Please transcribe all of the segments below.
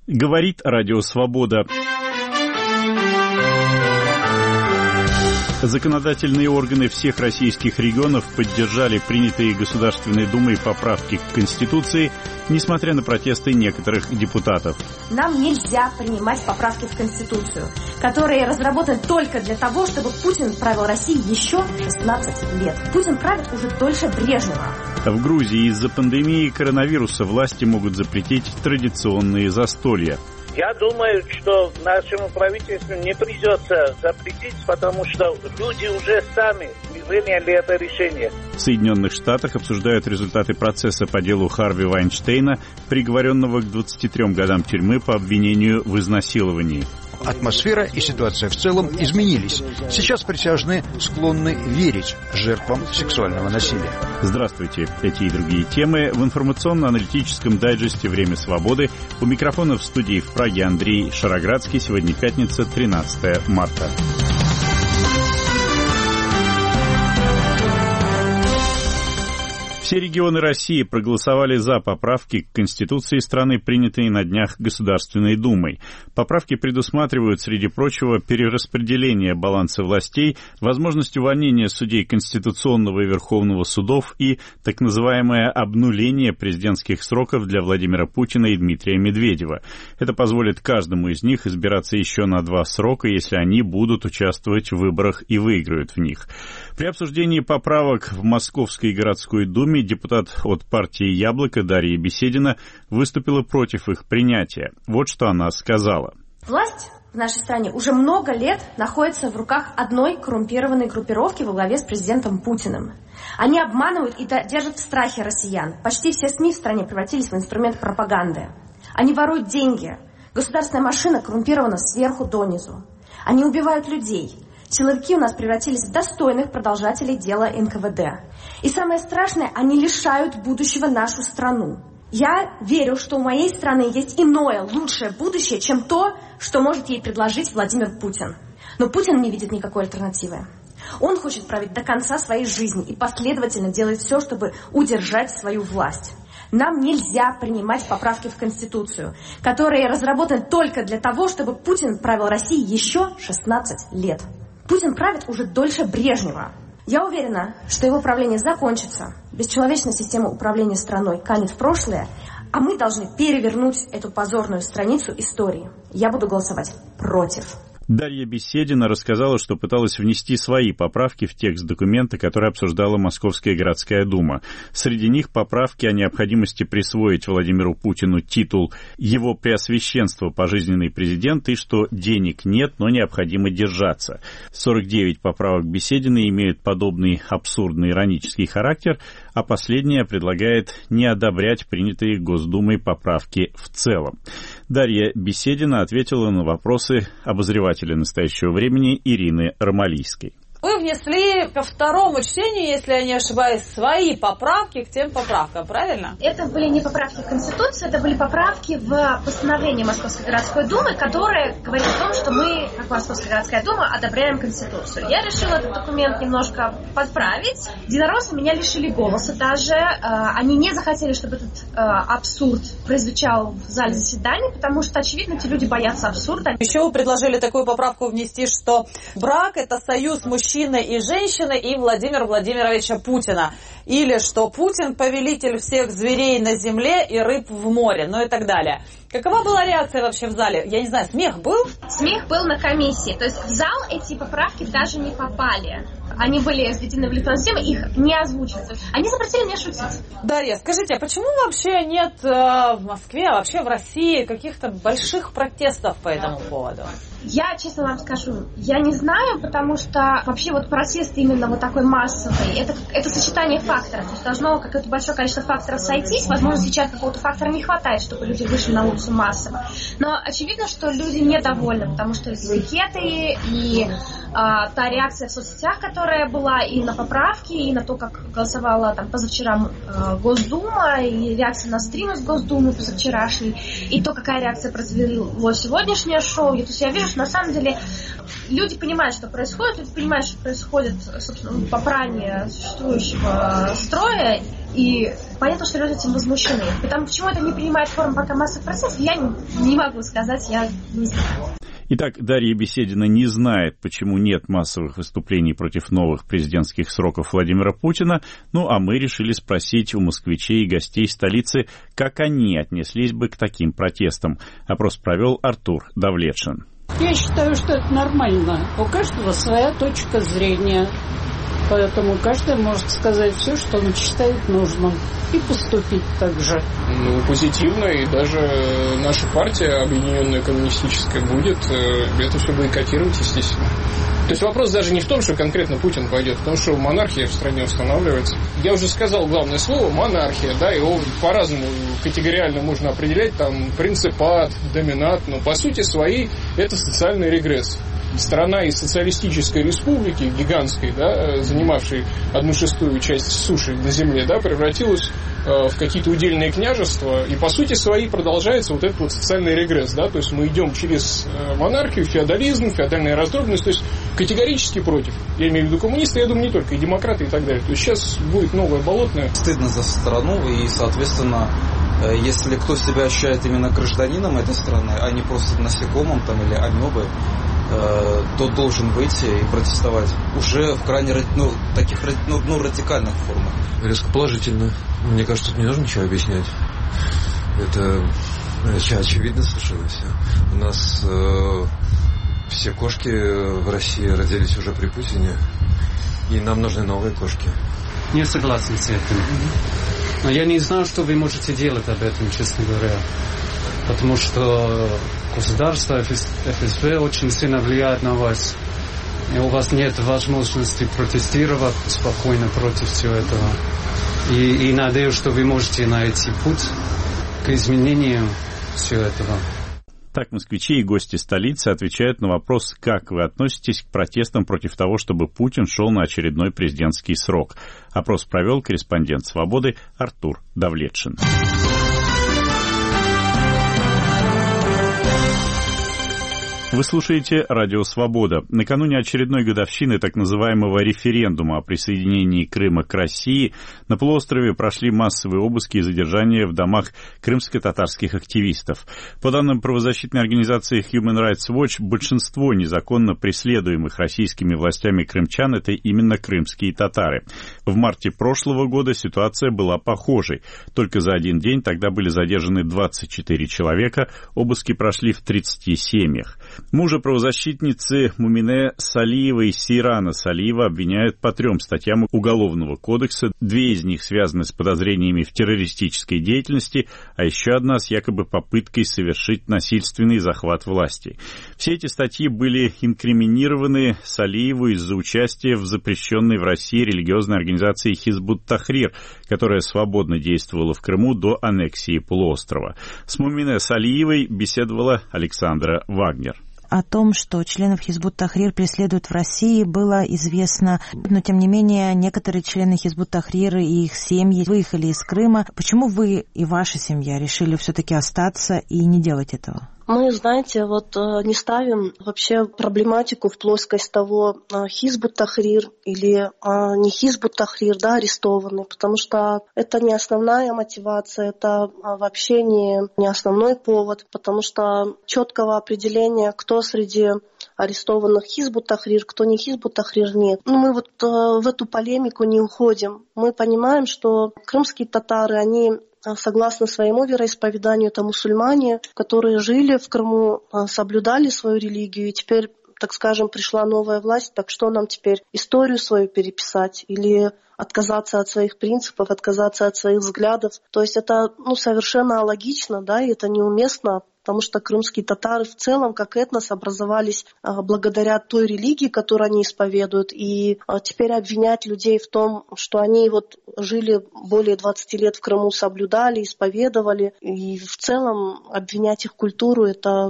Говорит Радио Свобода. Законодательные органы всех российских регионов поддержали принятые Государственной Думой поправки к Конституции, несмотря на протесты некоторых депутатов. Нам нельзя принимать поправки в Конституцию, которые разработаны только для того, чтобы Путин правил Россией еще 16 лет. Путин правит уже дольше Брежнева. В Грузии из-за пандемии коронавируса власти могут запретить традиционные застолья. Я думаю, что нашему правительству не придется запретить, потому что люди уже сами приняли это решение. В Соединенных Штатах обсуждают результаты процесса по делу Харви Вайнштейна, приговоренного к 23 годам тюрьмы по обвинению в изнасиловании. Атмосфера и ситуация в целом изменились. Сейчас присяжные склонны верить жертвам сексуального насилия. Здравствуйте. Эти и другие темы в информационно-аналитическом дайджесте «Время свободы». У микрофона в студии в Праге Андрей Шароградский. Сегодня пятница, 13 марта. Все регионы России проголосовали за поправки к Конституции страны, принятые на днях Государственной Думой. Поправки предусматривают, среди прочего, перераспределение баланса властей, возможность увольнения судей Конституционного и Верховного судов и так называемое обнуление президентских сроков для Владимира Путина и Дмитрия Медведева. Это позволит каждому из них избираться еще на 2 срока, если они будут участвовать в выборах и выиграют в них. При обсуждении поправок в Московской городской думе депутат от партии «Яблоко» Дарья Беседина выступила против их принятия. Вот что она сказала. Власть в нашей стране уже много лет находится в руках одной коррумпированной группировки во главе с президентом Путиным. Они обманывают и держат в страхе россиян. Почти все СМИ в стране превратились в инструмент пропаганды. Они воруют деньги. Государственная машина коррумпирована сверху донизу. Они убивают людей. Силовики у нас превратились в достойных продолжателей дела НКВД. И самое страшное, они лишают будущего нашу страну. Я верю, что у моей страны есть иное, лучшее будущее, чем то, что может ей предложить Владимир Путин. Но Путин не видит никакой альтернативы. Он хочет править до конца своей жизни и последовательно делает все, чтобы удержать свою власть. Нам нельзя принимать поправки в Конституцию, которые разработаны только для того, чтобы Путин правил Россией еще 16 лет. Путин правит уже дольше Брежнева. Я уверена, что его правление закончится. Бесчеловечная система управления страной канет в прошлое, а мы должны перевернуть эту позорную страницу истории. Я буду голосовать против. Дарья Беседина рассказала, что пыталась внести свои поправки в текст документа, который обсуждала Московская городская дума. Среди них поправки о необходимости присвоить Владимиру Путину титул «Его Преосвященство пожизненный президент» и что денег нет, но необходимо держаться. 49 поправок Бесединой имеют подобный абсурдный иронический характер, а последняя предлагает не одобрять принятые Госдумой поправки в целом. Дарья Беседина ответила на вопросы обозревателя настоящего времени Ирины Ромалийской. Вы внесли ко второму чтению, если я не ошибаюсь, свои поправки к тем поправкам, правильно? Это были не поправки в Конституцию, это были поправки в постановление Московской городской думы, которое говорит о том, что мы, как Московская городская дума, одобряем Конституцию. Я решила этот документ немножко подправить. Единороссы меня лишили голоса даже. Они не захотели, чтобы этот абсурд прозвучал в зале заседаний, потому что, очевидно, эти люди боятся абсурда. Еще вы предложили такую поправку внести, что брак – это союз мужчины и женщины и Владимира Владимировича Путина. Или что Путин – повелитель всех зверей на земле и рыб в море, ну и так далее. Какова была реакция вообще в зале? Я не знаю, смех был? Смех был на комиссии. То есть в зал эти поправки даже не попали. Они были введены в электронную систему, их не озвучивают. Они запретили мне шутить. Дарья, скажите, а почему вообще нет в Москве, а вообще в России каких-то больших протестов по этому поводу? Я, честно вам скажу, я не знаю, потому что вообще вот протест именно вот такой массовый, это сочетание факторов. То есть должно какое-то большое количество факторов сойтись. Возможно, сейчас какого-то фактора не хватает, чтобы люди вышли на улицу массово. Но очевидно, что люди недовольны, потому что и пикеты, и та реакция в соцсетях, которая была и на поправки, и на то, как голосовала там позавчера Госдума, и реакция на стрим из Госдумы позавчерашний, и то, какая реакция произвело сегодняшнее шоу. То есть я вижу, что на самом деле люди понимают, что происходит, люди понимают, что происходит, собственно, попрание существующего строя, и понятно, что люди этим возмущены. Почему это не принимает форму пока массовых протестов, я не могу сказать, я не знаю. Итак, Дарья Беседина не знает, почему нет массовых выступлений против новых президентских сроков Владимира Путина, а мы решили спросить у москвичей и гостей столицы, как они отнеслись бы к таким протестам. Опрос провел Артур Давлетшин. Я считаю, что это нормально. У каждого своя точка зрения. Поэтому каждый может сказать все, что он считает нужным. И поступить так же. Позитивно. И даже наша партия, объединенная коммунистическая, будет это все бойкотировать, естественно. То есть вопрос даже не в том, что конкретно Путин пойдет, потому что монархия в стране устанавливается. Я уже сказал главное слово — монархия, да, его по-разному категориально можно определять, там принципат, доминат, но по сути своей это социальный регресс. Страна из социалистической республики, гигантской, да, занимавшей 1/6 часть суши на земле, да, превратилась в какие-то удельные княжества, и по сути своей продолжается вот этот вот социальный регресс, да, то есть мы идем через монархию, феодализм, феодальная раздробленность, то есть категорически против. Я имею в виду коммунисты, я думаю, не только, и демократы, и так далее. То есть сейчас будет новое болотное. Стыдно за страну, и, соответственно, если кто себя ощущает именно гражданином этой страны, а не просто насекомым там, или амебой, то должен выйти и протестовать уже в крайне таких радикальных формах. Резко положительно. Мне кажется, тут не нужно ничего объяснять. Это очевидно совершенно все. У нас все кошки в России родились уже при Путине, и нам нужны новые кошки. Не согласен с этим. Но я не знаю, что вы можете делать об этом, честно говоря. Потому что государство, ФСБ очень сильно влияет на вас. И у вас нет возможности протестировать спокойно против всего этого. И надеюсь, что вы можете найти путь к изменению всего этого. Так москвичи и гости столицы отвечают на вопрос, как вы относитесь к протестам против того, чтобы Путин шел на очередной президентский срок. Опрос провел корреспондент «Свободы» Артур Давлетшин. Вы слушаете «Радио Свобода». Накануне очередной годовщины так называемого референдума о присоединении Крыма к России на полуострове прошли массовые обыски и задержания в домах крымско-татарских активистов. По данным правозащитной организации Human Rights Watch, большинство незаконно преследуемых российскими властями крымчан – это именно крымские татары. В марте прошлого года ситуация была похожей. Только за один день тогда были задержаны 24 человека, обыски прошли в 30 семьях. Мужа правозащитницы Мумине Салиевой и Сейрана Салиева обвиняют по 3 статьям Уголовного кодекса. 2 из них связаны с подозрениями в террористической деятельности, а еще одна с якобы попыткой совершить насильственный захват власти. Все эти статьи были инкриминированы Салиеву из-за участия в запрещенной в России религиозной организации Хизбут-Тахрир, которая свободно действовала в Крыму до аннексии полуострова. С Мумине Салиевой беседовала Александра Вагнер. О том, что членов Хизбут-Тахрир преследуют в России, было известно. Но, тем не менее, некоторые члены Хизбут-Тахрира и их семьи выехали из Крыма. Почему вы и ваша семья решили все-таки остаться и не делать этого? Мы, знаете, не ставим вообще проблематику в плоскость того, Хизбут-Тахрир или не Хизбут-Тахрир, да, арестованный, потому что это не основная мотивация, это вообще не основной повод, потому что четкого определения, кто среди арестованных Хизбут-Тахрир, кто не Хизбут-Тахрир, нет. Мы в эту полемику не уходим. Мы понимаем, что крымские татары, они согласно своему вероисповеданию, это мусульмане, которые жили в Крыму, соблюдали свою религию, и теперь, так скажем, пришла новая власть, так что нам теперь историю свою переписать или отказаться от своих принципов, отказаться от своих взглядов? То есть это совершенно алогично, да, и это неуместно, потому что крымские татары в целом, как этнос, образовались благодаря той религии, которую они исповедуют. И теперь обвинять людей в том, что они жили более 20 лет в Крыму, соблюдали, исповедовали, и в целом обвинять их культуру, это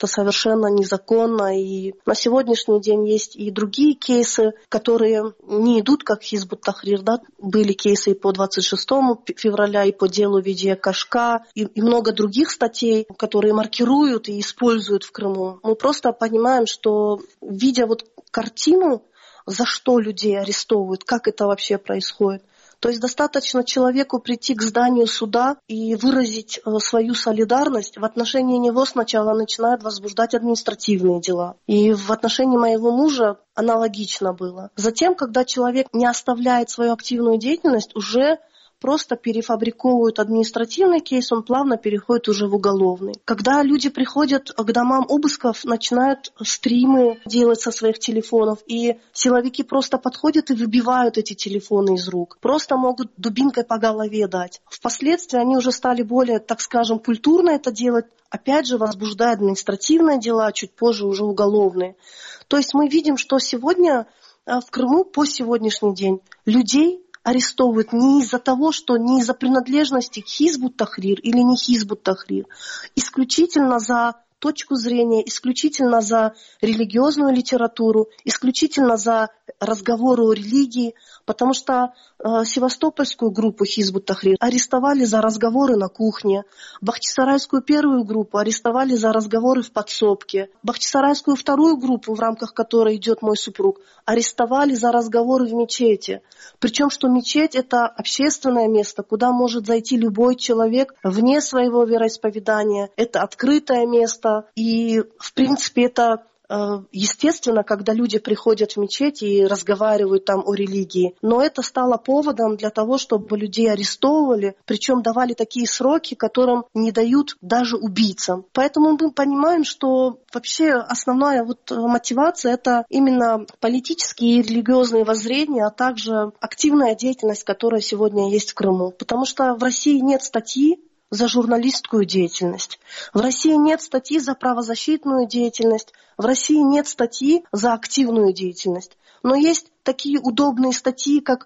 Это совершенно незаконно. И на сегодняшний день есть и другие кейсы, которые не идут как Хизбут Тахрир. Да? Были кейсы и по 26 февраля, и по делу Видия Кашка, и много других статей, которые маркируют и используют в Крыму. Мы просто понимаем, что, видя вот картину, за что людей арестовывают, как это вообще происходит. То есть достаточно человеку прийти к зданию суда и выразить свою солидарность. В отношении него сначала начинают возбуждать административные дела. И в отношении моего мужа аналогично было. Затем, когда человек не оставляет свою активную деятельность, уже просто перефабриковывают административный кейс, он плавно переходит уже в уголовный. Когда люди приходят к домам обысков, начинают стримы делать со своих телефонов, и силовики просто подходят и выбивают эти телефоны из рук. Просто могут дубинкой по голове дать. Впоследствии они уже стали более, так скажем, культурно это делать, опять же возбуждая административные дела, чуть позже уже уголовные. То есть мы видим, что сегодня в Крыму по сегодняшний день людей арестовывают не из-за того, что не из-за принадлежности к Хизбут Тахрир или не Хизбут Тахрир, исключительно за точку зрения, исключительно за религиозную литературу, исключительно за разговоры о религии, потому что севастопольскую группу Хизбут Тахрир арестовали за разговоры на кухне, Бахчисарайскую первую группу арестовали за разговоры в подсобке, Бахчисарайскую вторую группу, в рамках которой идет мой супруг, арестовали за разговоры в мечети. Причем, что мечеть — это общественное место, куда может зайти любой человек вне своего вероисповедания. Это открытое место, и, в принципе, это естественно, когда люди приходят в мечеть и разговаривают там о религии. Но это стало поводом для того, чтобы людей арестовывали, причем давали такие сроки, которым не дают даже убийцам. Поэтому мы понимаем, что вообще основная мотивация — это именно политические и религиозные воззрения, а также активная деятельность, которая сегодня есть в Крыму. Потому что в России нет статьи за журналистскую деятельность. В России нет статьи за правозащитную деятельность. В России нет статьи за активную деятельность. Но есть такие удобные статьи, как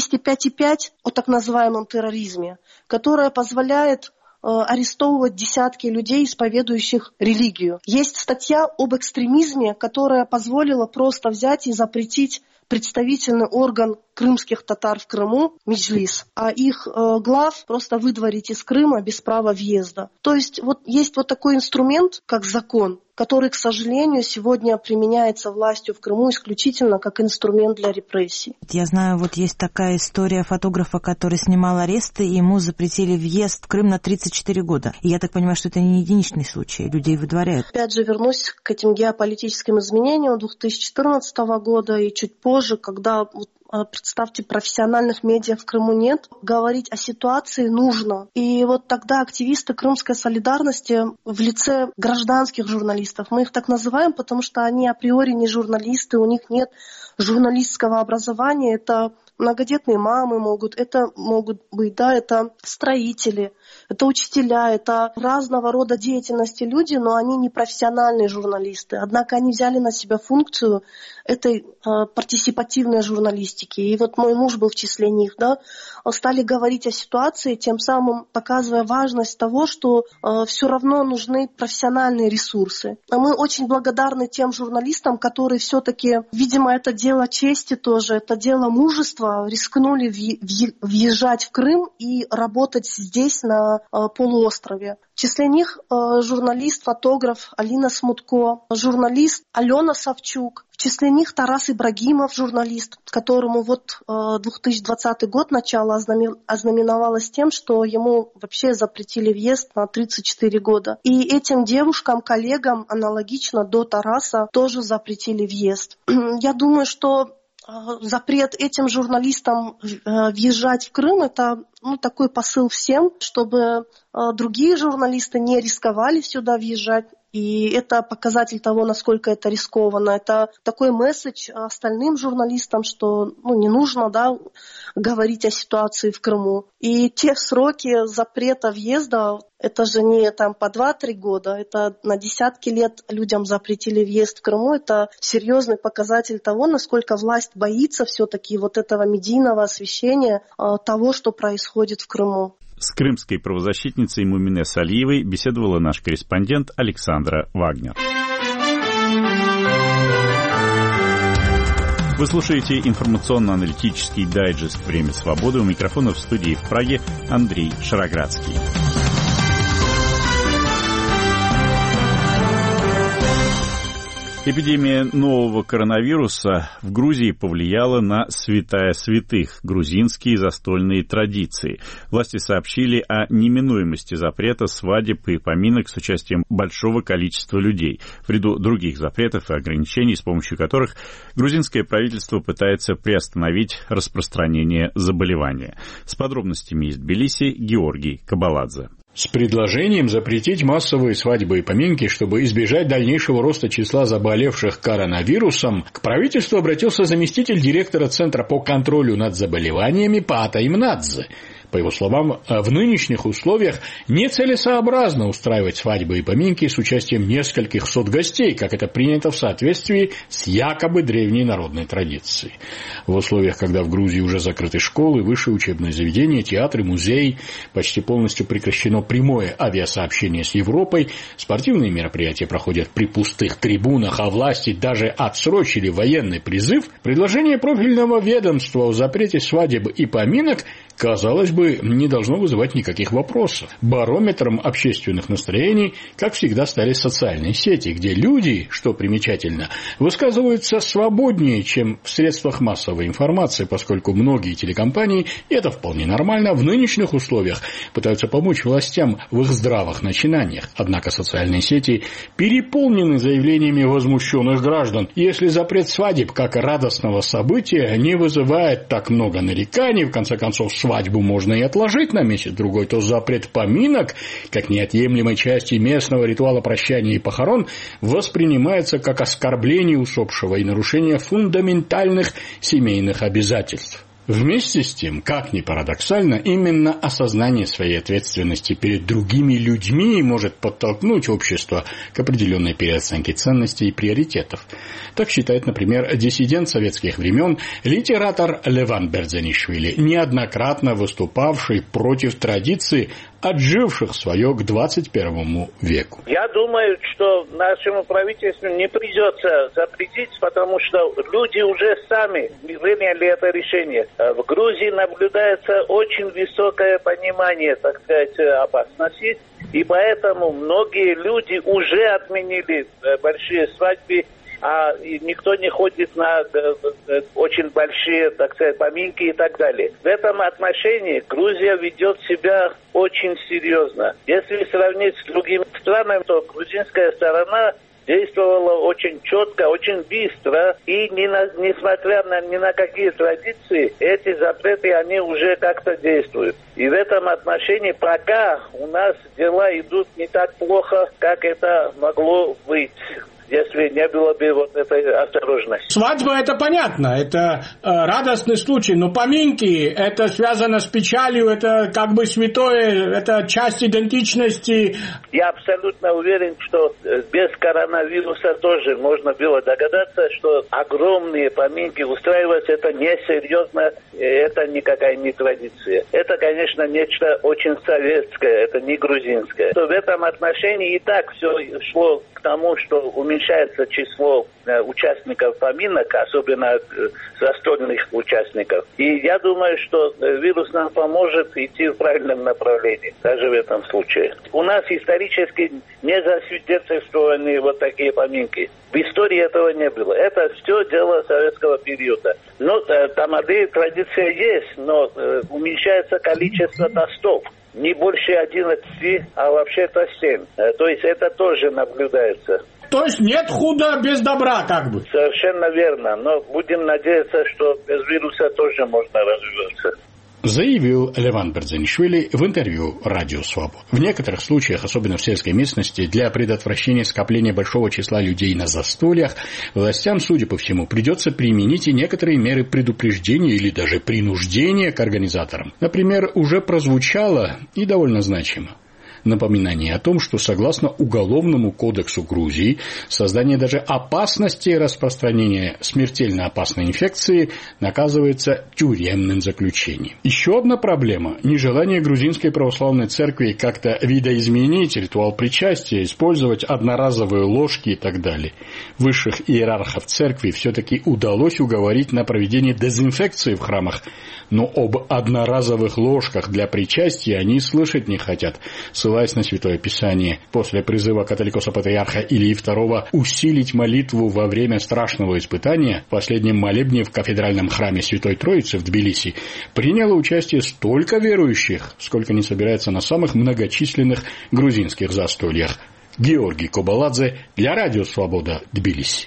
205.5 о так называемом терроризме, которая позволяет арестовывать десятки людей, исповедующих религию. Есть статья об экстремизме, которая позволила просто взять и запретить представительный орган крымских татар в Крыму, Меджлис, а их глав просто выдворить из Крыма без права въезда. То есть есть такой инструмент, как закон, который, к сожалению, сегодня применяется властью в Крыму исключительно как инструмент для репрессий. Я знаю, есть такая история фотографа, который снимал аресты, и ему запретили въезд в Крым на 34 года. И я так понимаю, что это не единичный случай, людей выдворяют. Опять же, вернусь к этим геополитическим изменениям 2014 года и чуть позже, когда представьте, профессиональных медиа в Крыму нет. Говорить о ситуации нужно. И тогда активисты крымской солидарности в лице гражданских журналистов, мы их так называем, потому что они априори не журналисты, у них нет журналистского образования. Это многодетные мамы это могут быть, это строители, это учителя, это разного рода деятельности люди, но они не профессиональные журналисты. Однако они взяли на себя функцию этой партисипативной журналистики. И мой муж был в числе них, стали говорить о ситуации, тем самым показывая важность того, что все равно нужны профессиональные ресурсы. А мы очень благодарны тем журналистам, которые все-таки, видимо, это дело чести тоже, это дело мужества, рискнули въезжать в Крым и работать здесь, на полуострове. В числе них журналист, фотограф Алина Смутко, журналист Алена Савчук. В числе них Тарас Ибрагимов, журналист, которому 2020 год начало ознаменовалось тем, что ему вообще запретили въезд на 34 года. И этим девушкам, коллегам аналогично до Тараса тоже запретили въезд. Я думаю, что запрет этим журналистам въезжать в Крым — это такой посыл всем, чтобы другие журналисты не рисковали сюда въезжать. И это показатель того, насколько это рискованно. Это такой месседж остальным журналистам, что не нужно говорить о ситуации в Крыму. И те сроки запрета въезда, это же не по 2-3 года, это на десятки лет людям запретили въезд в Крыму. Это серьезный показатель того, насколько власть боится все-таки этого медийного освещения того, что происходит в Крыму. С крымской правозащитницей Мумине Салиевой беседовала наш корреспондент Александра Вагнер. Вы слушаете информационно-аналитический дайджест «Время свободы». У микрофона в студии в Праге Андрей Шароградский. Эпидемия нового коронавируса в Грузии повлияла на святая святых – грузинские застольные традиции. Власти сообщили о неминуемости запрета свадеб и поминок с участием большого количества людей, в ряду других запретов и ограничений, с помощью которых грузинское правительство пытается приостановить распространение заболевания. С подробностями из Тбилиси Георгий Кабаладзе. С предложением запретить массовые свадьбы и поминки, чтобы избежать дальнейшего роста числа заболевших коронавирусом, к правительству обратился заместитель директора Центра по контролю над заболеваниями Пата Имнадзе. По его словам, в нынешних условиях нецелесообразно устраивать свадьбы и поминки с участием нескольких сот гостей, как это принято в соответствии с якобы древней народной традицией. В условиях, когда в Грузии уже закрыты школы, высшие учебные заведения, театры, музеи, почти полностью прекращено прямое авиасообщение с Европой, спортивные мероприятия проходят при пустых трибунах, а власти даже отсрочили военный призыв, предложение профильного ведомства о запрете свадеб и поминок, казалось бы, не должно вызывать никаких вопросов. Барометром общественных настроений, как всегда, стали социальные сети, где люди, что примечательно, высказываются свободнее, чем в средствах массовой информации, поскольку многие телекомпании, и это вполне нормально, в нынешних условиях пытаются помочь властям в их здравых начинаниях. Однако социальные сети переполнены заявлениями возмущенных граждан. Если запрет свадеб как радостного события не вызывает так много нареканий, в конце концов, свадьбу можно и отложить на месяц-другой, то запрет поминок, как неотъемлемой части местного ритуала прощания и похорон, воспринимается как оскорбление усопшего и нарушение фундаментальных семейных обязательств. Вместе с тем, как ни парадоксально, именно осознание своей ответственности перед другими людьми может подтолкнуть общество к определенной переоценке ценностей и приоритетов. Так считает, например, диссидент советских времен, литератор Леван Берзенишвили, неоднократно выступавший против традиции, отживших свое к 21 веку. Я думаю, что нашему правительству не придется запретить, потому что люди уже сами приняли это решение. В Грузии наблюдается очень высокое понимание, так сказать, опасности, и поэтому многие люди уже отменили большие свадьбы, а никто не ходит на очень большие, так сказать, поминки и так далее. В этом отношении Грузия ведет себя очень серьезно. Если сравнить с другими странами, то грузинская сторона действовала очень четко, очень быстро, и несмотря ни на какие традиции, эти запреты, они уже как-то действуют. И в этом отношении пока у нас дела идут не так плохо, как это могло быть, если не было бы вот этой осторожности. Свадьба — это понятно, это радостный случай, но поминки — это связано с печалью, это как бы святое, это часть идентичности. Я абсолютно уверен, что без коронавируса тоже можно было догадаться, что огромные поминки устраивать — это несерьезно, это никакая не традиция. Это, конечно, нечто очень советское, это не грузинское. То в этом отношении и так все шло к тому, что уменьшается число участников поминок, особенно застольных участников. И я думаю, что вирус нам поможет идти в правильном направлении, даже в этом случае. У нас исторически не засвидетельствованы вот такие поминки. В истории этого не было. Это все дело советского периода. Но тамады традиция есть, но уменьшается количество тостов. Не больше 11, а вообще-то 7. То есть это тоже наблюдается. То есть нет худа без добра, как бы. Совершенно верно. Но будем надеяться, что без вируса тоже можно развиваться. Заявил Леван Берзенишвили в интервью «Радио Свобода». В некоторых случаях, особенно в сельской местности, для предотвращения скопления большого числа людей на застольях, властям, судя по всему, придется применить и некоторые меры предупреждения или даже принуждения к организаторам. Например, уже прозвучало и довольно значимо: Напоминание о том, что согласно Уголовному кодексу Грузии, создание даже опасности распространения смертельно опасной инфекции наказывается тюремным заключением. Еще одна проблема – нежелание грузинской православной церкви как-то видоизменить ритуал причастия, использовать одноразовые ложки и так далее. Высших иерархов церкви все-таки удалось уговорить на проведение дезинфекции в храмах, но об одноразовых ложках для причастия они слышать не хотят, ссылаясь на Святое Писание. После призыва католикоса-патриарха Ильи II усилить молитву во время страшного испытания в последнем молебне в кафедральном храме Святой Троицы в Тбилиси приняло участие столько верующих, сколько не собирается на самых многочисленных грузинских застольях. Георгий Кобаладзе для Радио Свобода, Тбилиси.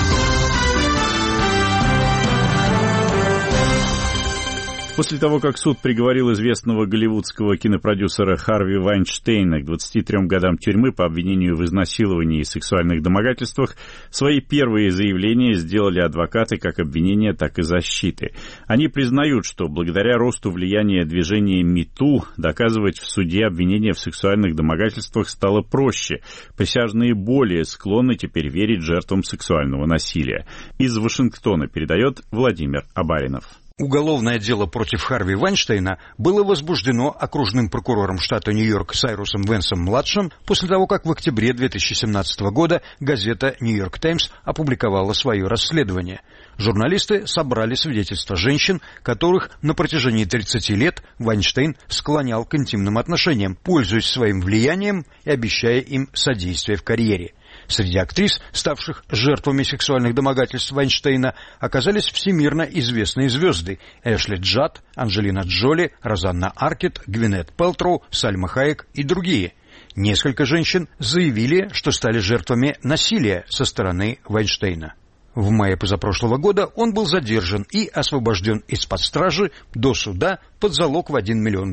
После того, как суд приговорил известного голливудского кинопродюсера Харви Вайнштейна к 23 годам тюрьмы по обвинению в изнасиловании и сексуальных домогательствах, свои первые заявления сделали адвокаты как обвинения, так и защиты. Они признают, что благодаря росту влияния движения #MeToo доказывать в суде обвинения в сексуальных домогательствах стало проще. Присяжные более склонны теперь верить жертвам сексуального насилия. Из Вашингтона передает Владимир Абаринов. Уголовное дело против Харви Вайнштейна было возбуждено окружным прокурором штата Нью-Йорк Сайрусом Венсом-младшим после того, как в октябре 2017 года газета «Нью-Йорк Таймс» опубликовала свое расследование. Журналисты собрали свидетельства женщин, которых на протяжении 30 лет Вайнштейн склонял к интимным отношениям, пользуясь своим влиянием и обещая им содействие в карьере. Среди актрис, ставших жертвами сексуальных домогательств Вайнштейна, оказались всемирно известные звезды Эшли Джад, Анджелина Джоли, Розанна Аркет, Гвинет Пэлтроу, Сальма Хайек и другие. Несколько женщин заявили, что стали жертвами насилия со стороны Вайнштейна. В мае позапрошлого года он был задержан и освобожден из-под стражи до суда под залог в $1 миллион.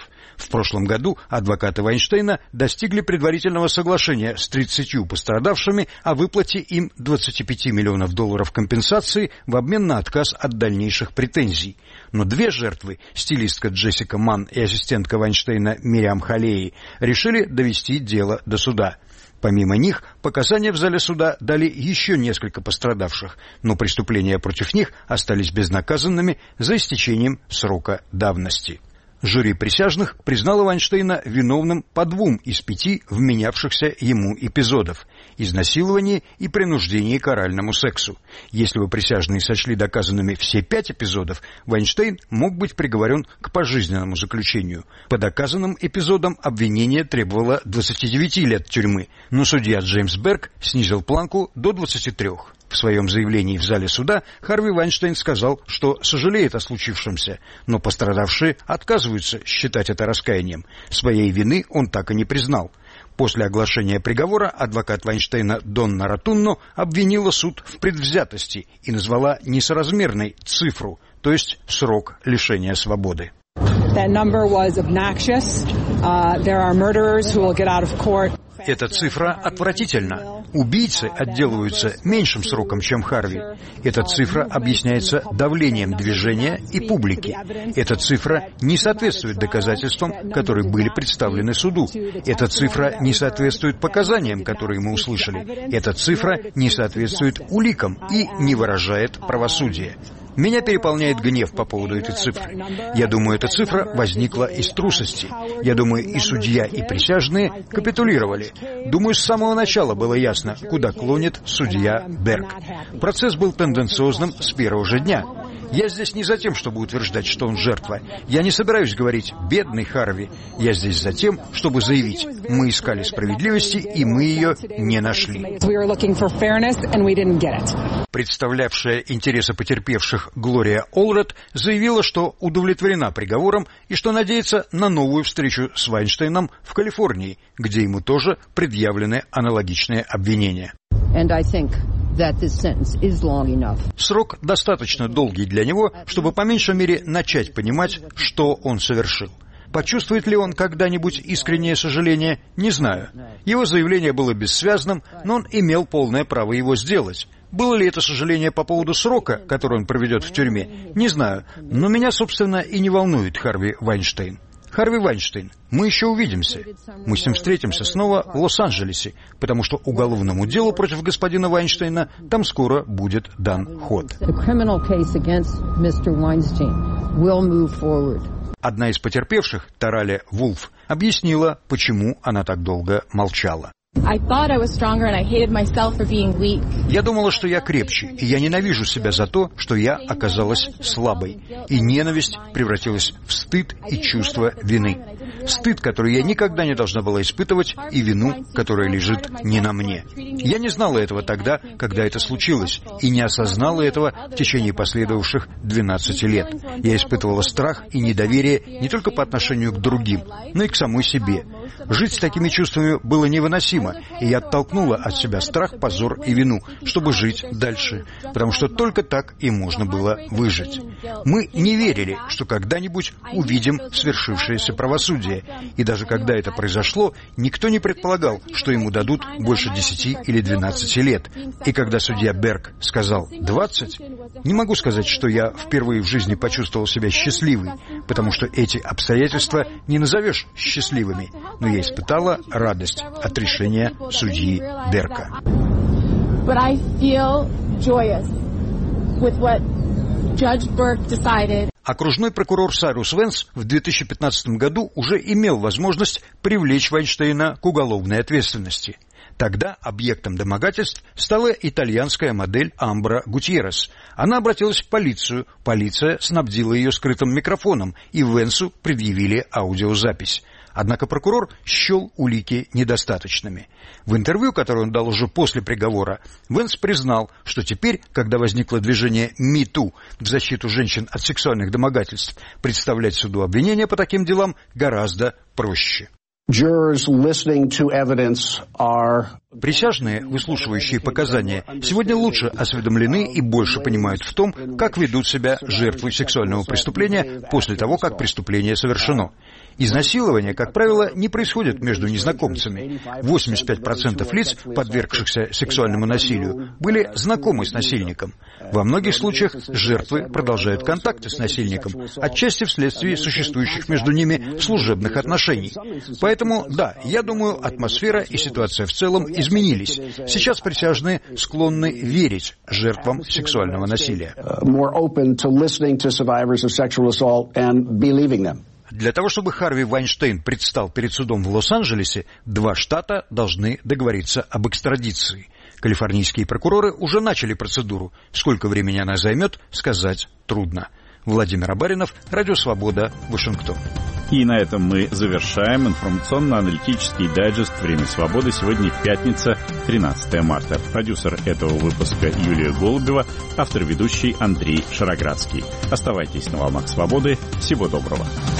В прошлом году адвокаты Вайнштейна достигли предварительного соглашения с 30 пострадавшими о выплате им $25 миллионов компенсации в обмен на отказ от дальнейших претензий. Но две жертвы, стилистка Джессика Манн и ассистентка Вайнштейна Мириам Халеи, решили довести дело до суда. Помимо них, показания в зале суда дали еще несколько пострадавших, но преступления против них остались безнаказанными за истечением срока давности. Жюри присяжных признало Вайнштейна виновным по 2 из 5 вменявшихся ему эпизодов – изнасиловании и принуждении к оральному сексу. Если бы присяжные сочли доказанными все 5 эпизодов, Вайнштейн мог быть приговорен к пожизненному заключению. По доказанным эпизодам обвинение требовало 29 лет тюрьмы, но судья Джеймс Берг снизил планку до 23. В своем заявлении в зале суда Харви Вайнштейн сказал, что сожалеет о случившемся, но пострадавшие отказываются считать это раскаянием. Своей вины он так и не признал. После оглашения приговора адвокат Вайнштейна Донна Ротунно обвинила суд в предвзятости и назвала несоразмерной цифру, то есть срок лишения свободы. Эта цифра отвратительна. Убийцы отделываются меньшим сроком, чем Харви. Эта цифра объясняется давлением движения и публики. Эта цифра не соответствует доказательствам, которые были представлены суду. Эта цифра не соответствует показаниям, которые мы услышали. Эта цифра не соответствует уликам и не выражает правосудие. Меня переполняет гнев по поводу этой цифры. Я думаю, эта цифра возникла из трусости. Я думаю, и судья, и присяжные капитулировали. Думаю, с самого начала было ясно, куда клонит судья Берг. Процесс был тенденциозным с первого же дня. Я здесь не за тем, чтобы утверждать, что он жертва. Я не собираюсь говорить «бедный Харви». Я здесь за тем, чтобы заявить: мы искали справедливости, и мы ее не нашли. Представлявшая интересы потерпевших Глория Олред заявила, что удовлетворена приговором и что надеется на новую встречу с Вайнштейном в Калифорнии, где ему тоже предъявлены аналогичные обвинения. Срок достаточно долгий для него, чтобы по меньшей мере начать понимать, что он совершил. Почувствует ли он когда-нибудь искреннее сожаление, не знаю. Его заявление было бессвязным, но он имел полное право его сделать. Было ли это сожаление по поводу срока, который он проведет в тюрьме, не знаю. Но меня, собственно, и не волнует Харви Вайнштейн. Харви Вайнштейн, мы еще увидимся. Мы с ним встретимся снова в Лос-Анджелесе, потому что уголовному делу против господина Вайнштейна там скоро будет дан ход. Одна из потерпевших, Тараля Вулф, объяснила, почему она так долго молчала. Я думала, что я крепче, и я ненавижу себя за то, что я оказалась слабой. И ненависть превратилась в стыд и чувство вины. Стыд, который я никогда не должна была испытывать, и вину, которая лежит не на мне. Я не знала этого тогда, когда это случилось, и не осознала этого в течение последовавших 12 лет. Я испытывала страх и недоверие не только по отношению к другим, но и к самой себе. Жить с такими чувствами было невыносимо, и я оттолкнула от себя страх, позор и вину, чтобы жить дальше, потому что только так и можно было выжить. Мы не верили, что когда-нибудь увидим свершившееся правосудие, и даже когда это произошло, никто не предполагал, что ему дадут больше 10 или 12 лет. И когда судья Берг сказал 20, не могу сказать, что я впервые в жизни почувствовал себя счастливой, потому что эти обстоятельства не назовешь счастливыми, но я испытала радость от решения судьи Берка. Окружной прокурор Сайрус Венс в 2015 году уже имел возможность привлечь Вайнштейна к уголовной ответственности. Тогда объектом домогательств стала итальянская модель Амбра Гутьеррес. Она обратилась в полицию, полиция снабдила ее скрытым микрофоном, и Венсу предъявили аудиозапись. Однако прокурор счел улики недостаточными. В интервью, которое он дал уже после приговора, Венс признал, что теперь, когда возникло движение Me Too в защиту женщин от сексуальных домогательств, представлять суду обвинения по таким делам гораздо проще. Присяжные, выслушивающие показания, сегодня лучше осведомлены и больше понимают в том, как ведут себя жертвы сексуального преступления после того, как преступление совершено. Изнасилование, как правило, не происходит между незнакомцами. 85% лиц, подвергшихся сексуальному насилию, были знакомы с насильником. Во многих случаях жертвы продолжают контакты с насильником, отчасти вследствие существующих между ними служебных отношений. Поэтому, да, я думаю, атмосфера и ситуация в целом изменились. Сейчас присяжные склонны верить жертвам сексуального насилия. Для того, чтобы Харви Вайнштейн предстал перед судом в Лос-Анджелесе, 2 штата должны договориться об экстрадиции. Калифорнийские прокуроры уже начали процедуру. Сколько времени она займет, сказать трудно. Владимир Абаринов, Радио Свобода, Вашингтон. И на этом мы завершаем информационно-аналитический дайджест «Время свободы». Сегодня пятница, 13 марта. Продюсер этого выпуска Юлия Голубева, автор-ведущий Андрей Шароградский. Оставайтесь на волнах свободы. Всего доброго.